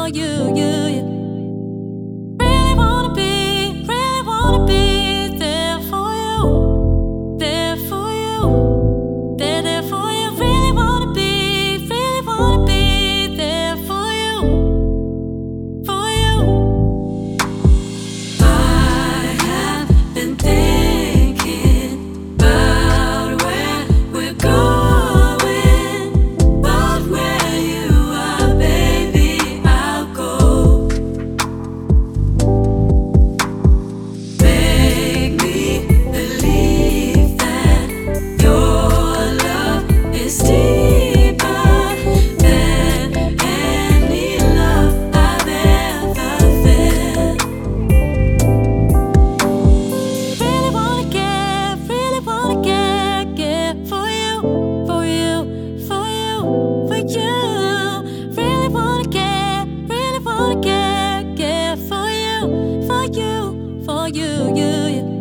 you, you. Really wanna be there for you, there for you, there for you. Really wanna be there for you, for you. I have been thinking about where we're going, but where you are, baby, I'll go. Make me believe that your love is deeper than any love I've ever felt. Really wanna get for you, for you, for you, for you. Really wanna get for you, for you, for you, you.